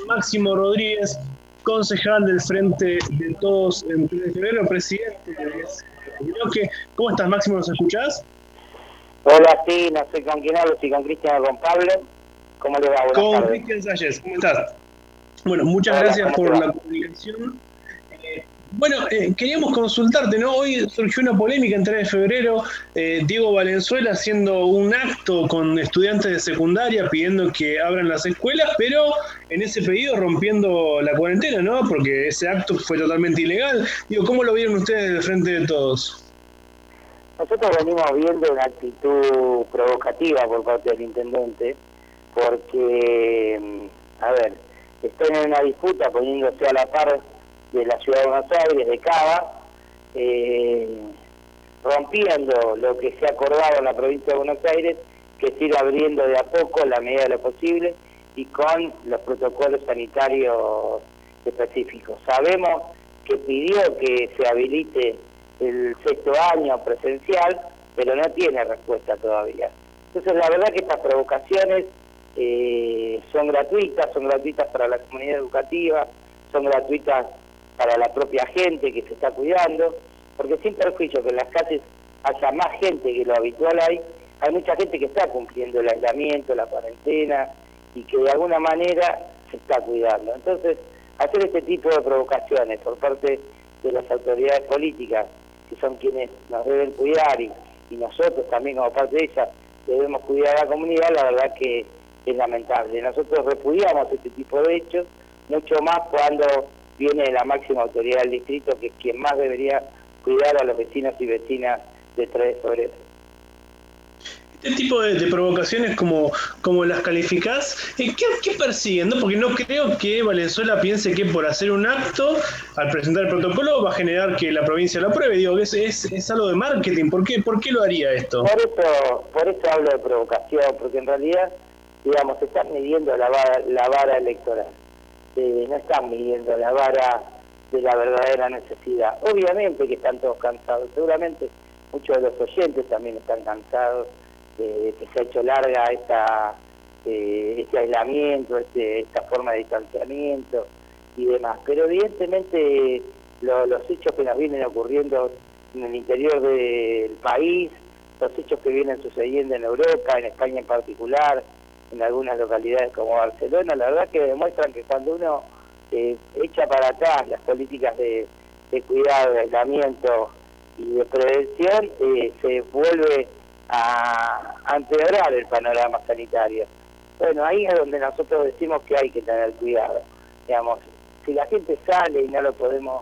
Máximo Rodríguez, concejal del Frente de Todos en 3 de febrero, presidente de ese bloque. ¿Cómo estás, Máximo? ¿Nos escuchás? Hola, sí, no sé con quién hablo, estoy con Cristian o con Pablo. ¿Cómo le va? Buenas tardes. Con Cristian Salles, ¿cómo estás? Bueno, muchas Hola, gracias por la comunicación. Queríamos consultarte, ¿no? Hoy surgió una polémica en 3 de febrero, Diego Valenzuela haciendo un acto con estudiantes de secundaria pidiendo que abran las escuelas, pero en ese pedido rompiendo la cuarentena, ¿no? Porque ese acto fue totalmente ilegal. Digo, ¿cómo lo vieron ustedes del Frente de Todos? Nosotros venimos viendo una actitud provocativa por parte del intendente, porque, a ver, están en una disputa poniéndose a la par de la Ciudad de Buenos Aires, de Cava, rompiendo lo que se ha acordado en la provincia de Buenos Aires, que se irá abriendo de a poco en la medida de lo posible y con los protocolos sanitarios específicos. Sabemos que pidió que se habilite el 6º año presencial, pero no tiene respuesta todavía. Entonces la verdad que estas provocaciones son gratuitas para la comunidad educativa, son gratuitas para la propia gente que se está cuidando, porque sin perjuicio que en las calles haya más gente que lo habitual hay mucha gente que está cumpliendo el aislamiento, la cuarentena, y que de alguna manera se está cuidando. Entonces, hacer este tipo de provocaciones por parte de las autoridades políticas, que son quienes nos deben cuidar, y nosotros también como parte de ellas debemos cuidar a la comunidad, la verdad que es lamentable. Nosotros repudiamos este tipo de hechos, mucho más cuando viene la máxima autoridad del distrito, que es quien más debería cuidar a los vecinos y vecinas de 3 de febrero. Este tipo de provocaciones, como las calificás, ¿qué persiguen? ¿No? Porque no creo que Valenzuela piense que por hacer un acto, al presentar el protocolo, va a generar que la provincia lo apruebe. Digo, es algo de marketing. ¿Por qué lo haría esto? Por eso hablo de provocación, porque en realidad, digamos, están midiendo la vara electoral. No están midiendo la vara de la verdadera necesidad. Obviamente que están todos cansados, seguramente muchos de los oyentes también están cansados, que se ha hecho larga este aislamiento, esta forma de distanciamiento y demás. Pero evidentemente los hechos que nos vienen ocurriendo en el interior del país, los hechos que vienen sucediendo en Europa, en España en particular, en algunas localidades como Barcelona, la verdad que demuestran que cuando uno echa para atrás las políticas de cuidado, de aislamiento y de prevención, se vuelve a empeorar el panorama sanitario. Bueno, ahí es donde nosotros decimos que hay que tener cuidado. Digamos, si la gente sale y no lo podemos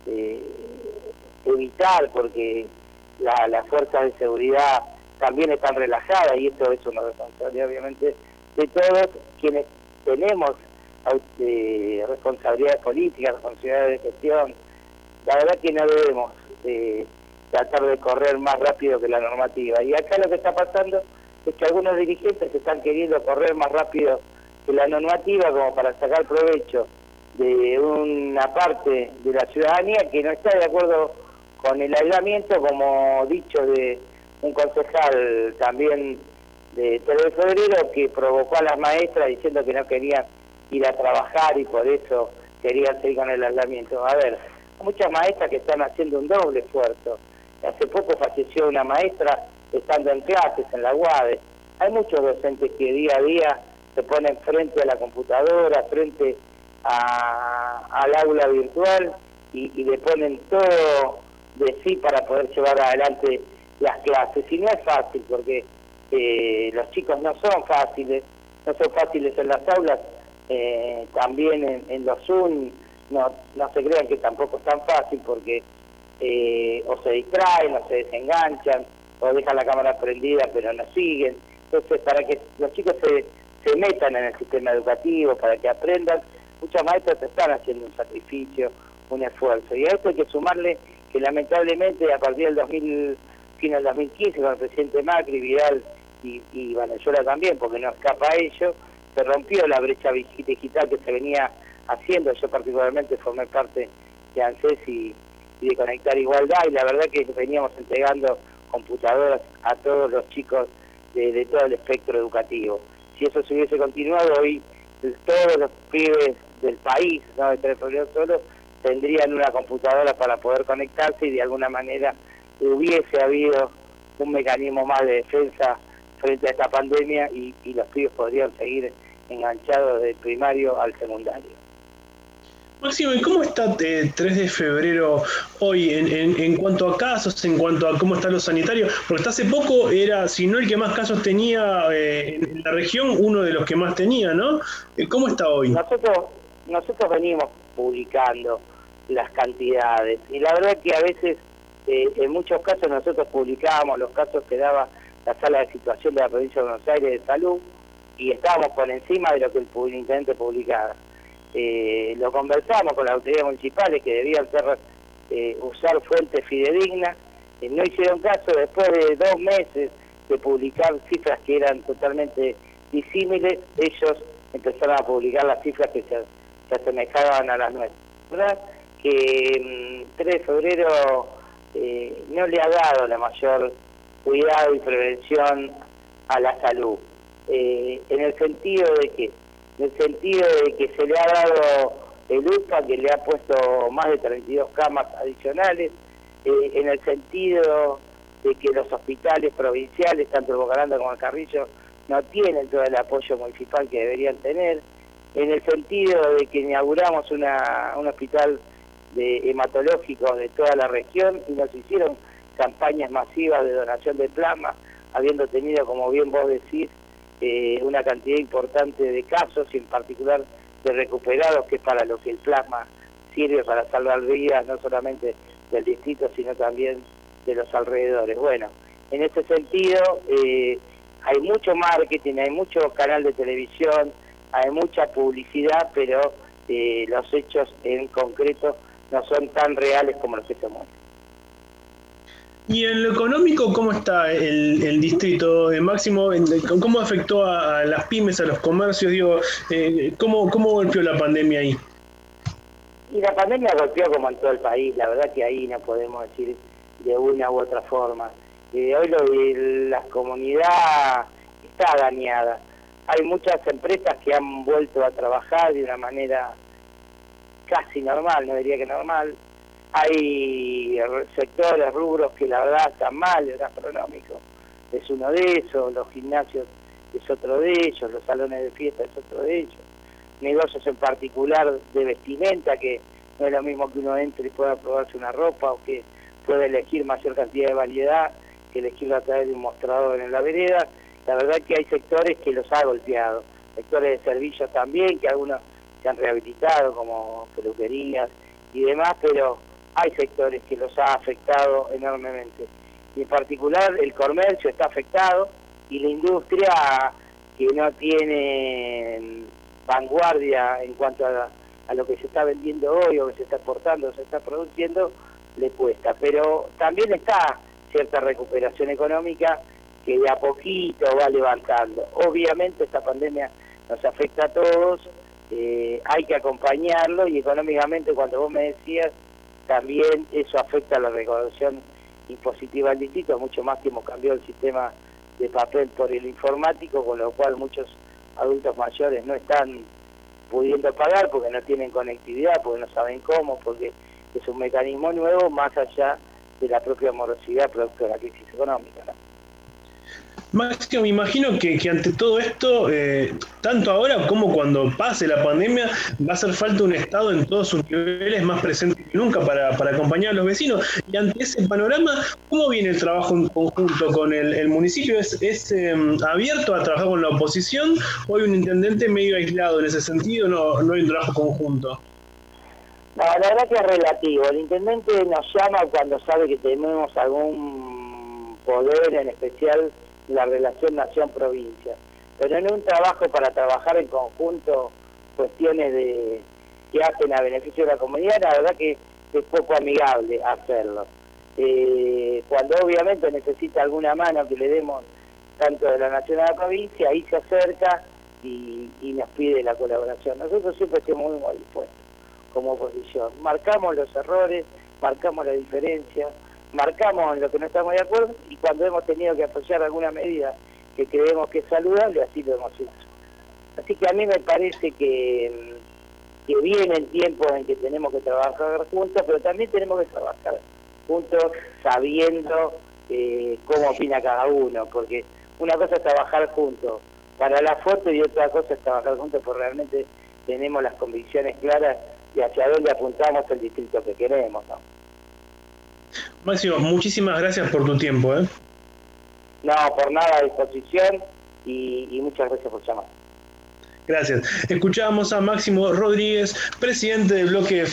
evitar porque las fuerzas de seguridad también están relajadas, y esto es una responsabilidad obviamente de todos quienes tenemos responsabilidades políticas, responsabilidades de gestión. La verdad que no debemos tratar de correr más rápido que la normativa. Y acá lo que está pasando es que algunos dirigentes están queriendo correr más rápido que la normativa como para sacar provecho de una parte de la ciudadanía que no está de acuerdo con el aislamiento, como dicho de un concejal también de 3 de febrero, que provocó a las maestras diciendo que no querían ir a trabajar y por eso querían seguir con el aislamiento. A ver, hay muchas maestras que están haciendo un doble esfuerzo. Hace poco falleció una maestra estando en clases en la UADE. Hay muchos docentes que día a día se ponen frente a la computadora, frente al aula virtual y le ponen todo de sí para poder llevar adelante las clases. Y no es fácil porque los chicos no son fáciles en las aulas, también en los Zoom no se crean que tampoco es tan fácil porque o se distraen, o se desenganchan, o dejan la cámara prendida pero no siguen. Entonces, para que los chicos se metan en el sistema educativo, para que aprendan, muchas maestras están haciendo un sacrificio, un esfuerzo. Y a esto hay que sumarle que lamentablemente a partir del fin del 2015, con el presidente Macri, Vidal y Valenzuela también, porque no escapa a ello, se rompió la brecha digital que se venía haciendo. Yo particularmente formé parte de ANSES y de Conectar Igualdad, y la verdad que veníamos entregando computadoras a todos los chicos de todo el espectro educativo. Si eso se hubiese continuado, hoy todos los pibes del país, no de 3 de febrero solo, tendrían una computadora para poder conectarse y de alguna manera hubiese habido un mecanismo más de defensa frente a esta pandemia y los pibes podrían seguir enganchados del primario al secundario. Máximo, ¿y cómo está 3 de febrero hoy en cuanto a casos, en cuanto a cómo están los sanitarios? Porque hasta hace poco era, si no el que más casos tenía en la región, uno de los que más tenía, ¿no? ¿Cómo está hoy? Nosotros venimos publicando las cantidades y la verdad que a veces, en muchos casos nosotros publicábamos los casos que daba la sala de situación de la provincia de Buenos Aires de salud y estábamos por encima de lo que el intendente publicaba. Lo conversamos con las autoridades municipales que debían usar fuentes fidedignas, no hicieron caso. Después de 2 meses de publicar cifras que eran totalmente disímiles, ellos empezaron a publicar las cifras que se asemejaban a las nuestras. ¿Verdad? Que 3 de febrero no le ha dado la mayor cuidado y prevención a la salud, en el sentido de que se le ha dado el UPA, que le ha puesto más de 32 camas adicionales, en el sentido de que los hospitales provinciales, tanto el Boca Grande como el Carrillo, no tienen todo el apoyo municipal que deberían tener, en el sentido de que inauguramos un hospital de hematológicos de toda la región y nos hicieron campañas masivas de donación de plasma, habiendo tenido, como bien vos decís, una cantidad importante de casos y en particular de recuperados, que es para lo que el plasma sirve, para salvar vidas no solamente del distrito sino también de los alrededores. Bueno, en ese sentido hay mucho marketing, hay mucho canal de televisión, hay mucha publicidad, pero los hechos en concreto no son tan reales como los que se muestran. Y en lo económico, ¿cómo está el distrito de Máximo? ¿Cómo afectó a las pymes, a los comercios? Digo, ¿cómo golpeó la pandemia ahí? Y la pandemia golpeó como en todo el país, la verdad que ahí no podemos decir de una u otra forma. Hoy la comunidad está dañada. Hay muchas empresas que han vuelto a trabajar de una manera casi normal, no diría que normal. Hay sectores, rubros que la verdad están mal, el gastronómico es uno de esos, los gimnasios es otro de ellos, los salones de fiesta es otro de ellos, negocios en particular de vestimenta, que no es lo mismo que uno entre y pueda probarse una ropa o que pueda elegir mayor cantidad de variedad que elegirlo a través de un mostrador en la vereda. La verdad que hay sectores que los ha golpeado, sectores de servicios también, que algunos se han rehabilitado como peluquerías y demás, pero hay sectores que los ha afectado enormemente. Y en particular el comercio está afectado y la industria, que no tiene vanguardia en cuanto a lo que se está vendiendo hoy o que se está exportando o se está produciendo, le cuesta. Pero también está cierta recuperación económica que de a poquito va levantando. Obviamente esta pandemia nos afecta a todos, hay que acompañarlo y económicamente, cuando vos me decías, también eso afecta a la recaudación impositiva del distrito, mucho más que hemos cambiado el sistema de papel por el informático, con lo cual muchos adultos mayores no están pudiendo pagar porque no tienen conectividad, porque no saben cómo, porque es un mecanismo nuevo más allá de la propia morosidad producto de la crisis económica, ¿no? Máximo, me imagino que ante todo esto, tanto ahora como cuando pase la pandemia, va a hacer falta un Estado en todos sus niveles más presente que nunca para acompañar a los vecinos. Y ante ese panorama, ¿cómo viene el trabajo en conjunto con el municipio? ¿Es abierto a trabajar con la oposición o hay un intendente medio aislado en ese sentido? No hay un trabajo conjunto. No, la verdad que es relativo. El intendente nos llama cuando sabe que tenemos algún poder, en especial la relación nación-provincia, pero en un trabajo para trabajar en conjunto cuestiones que hacen a beneficio de la comunidad, la verdad que es poco amigable hacerlo. Cuando obviamente necesita alguna mano que le demos tanto de la nación a la provincia, ahí se acerca y nos pide la colaboración. Nosotros siempre estamos muy dispuestos como oposición. Marcamos los errores, marcamos la diferencia, marcamos en lo que no estamos de acuerdo y cuando hemos tenido que apoyar alguna medida que creemos que es saludable, así lo hemos hecho. Así que a mí me parece que que vienen tiempos en que tenemos que trabajar juntos, pero también tenemos que trabajar juntos sabiendo cómo opina cada uno, porque una cosa es trabajar juntos para la foto y otra cosa es trabajar juntos porque realmente tenemos las convicciones claras de hacia dónde apuntamos el distrito que queremos, ¿no? Máximo, muchísimas gracias por tu tiempo. No, por nada, a disposición y muchas gracias por llamar. Gracias. Escuchábamos a Máximo Rodríguez, presidente del bloque